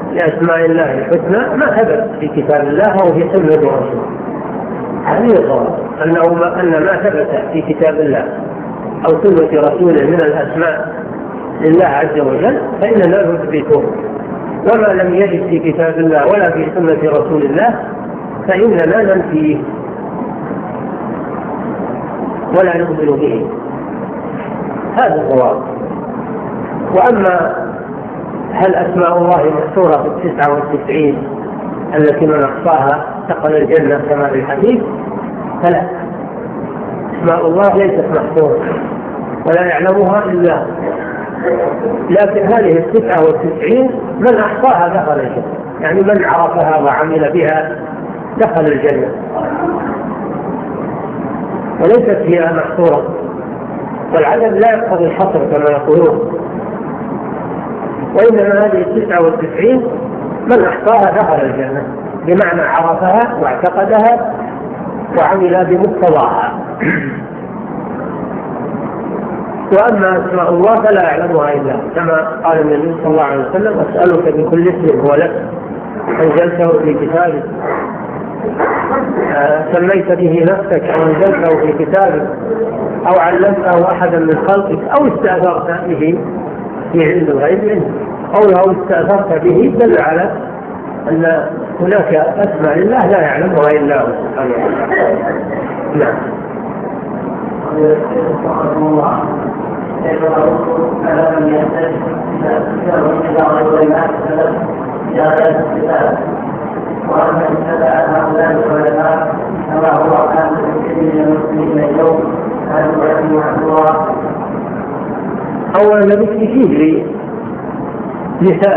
لأسماء الله الحسنى ما ثبت في كتاب الله أو في سنة رسوله. هذه الصواب أن ما ثبت في كتاب الله أو سنة رسوله من الأسماء لله عز وجل فإننا نثبته، وما لم يجد في كتاب الله ولا في سنة رسول الله فإننا ننفيه ولا نؤمن به. هذا الصواب. وأما هل أسماء الله محصورة في 99 التي من أحصاها دخل الجنة كما في الحديث؟ فلا، أسماء الله ليست محصورة ولا يعلمها إلا هو، لكن هذه 99 من أحصاها دخل الجنة، يعني من عرفها وعمل بها دخل الجنة، وليست هي محصورة. والعدد لا يقتضي الحصر كما يقولون، وإنما هذه 99 من أحصاها دخل الجنة، بمعنى عرفها واعتقدها وعمل بمقتضاها. وأما أسماء الله فلا يعلمها إلا كما قال النبي صلى الله عليه وسلم: أسألك بكل اسم هو لك أنزلته في كتابك سميت به نفسك أو أنزلته في كتابك أو علمته أحدا من خلقك أو استأثرت به في علم الغيب عندك، أو استأثرت به دل على أن هناك أسماء لله لا يعلمها إلا هو سبحانه وتعالى. نعم. وأن اتبع هؤلاء العلماء كما هو حال كثير من المسلمين اليوم هل يعلم عن الله؟ أولا نبي فيه لسائل